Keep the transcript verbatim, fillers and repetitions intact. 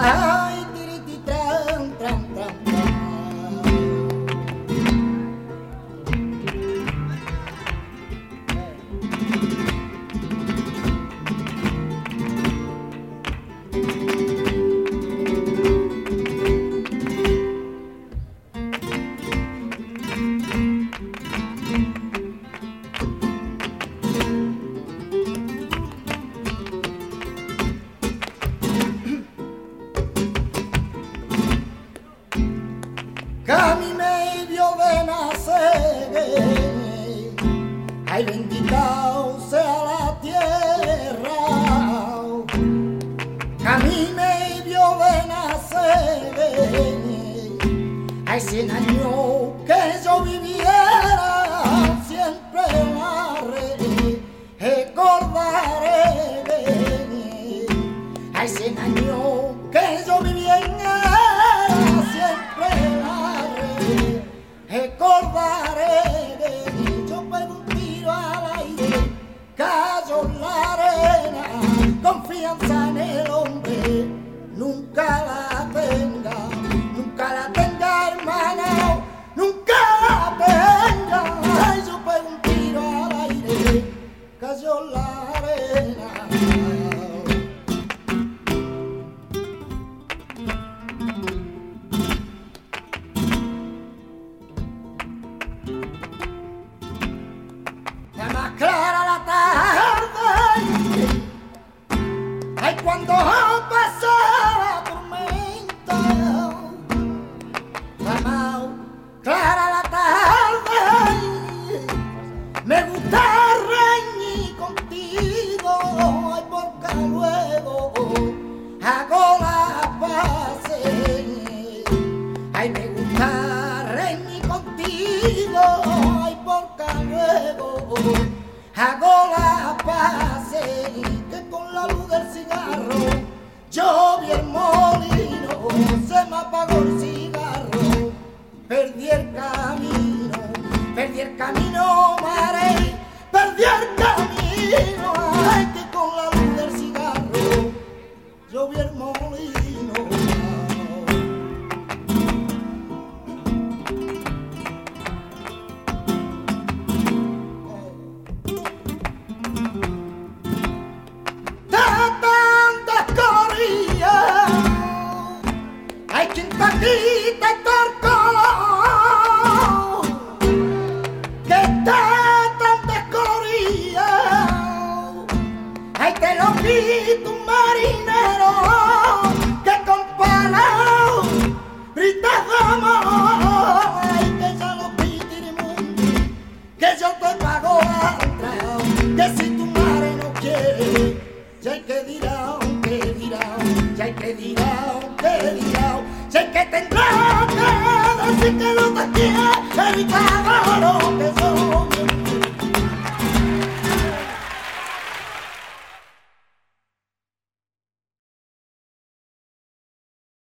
Ay, tiriti, tran, tran, tran, tran. Que a mí me vio de nacer, ay bendita sea la tierra, que a mí me vio de nacer, ay cien años que yo viviera, siempre la recordaré, ay cien años que yo viviera, recordaré, yo pego un tiro al aire, cayó la arena, confianza en el hombre, nunca la tenga, nunca la tenga hermano, nunca la tenga, ay, yo pego un tiro al aire, cayó la arena. Más clara la tarde, ay cuando pasa la tormenta, más clara la tarde, me gusta reñir contigo, ay porque luego hago la paz, ay me gusta reñir contigo, ay porque luego hago la paz, que con la luz del cigarro yo vi el molino, se me apagó el cigarro, perdí el camino, perdí el camino, mare, perdí el camino, ay, que con la luz del cigarro yo vi el molino. Hay quien taquita y torco, que está tan descolorida, ay te lo quito un marinero, que con palos brita de amor, ay que ya lo pitirimundi, que yo te pago la entrada, que si tu madre no quiere, ya hay que dirá, que dirá, ya hay que dirá, que dirá, sé que tendrá que decir que no te quiere, evitar lo que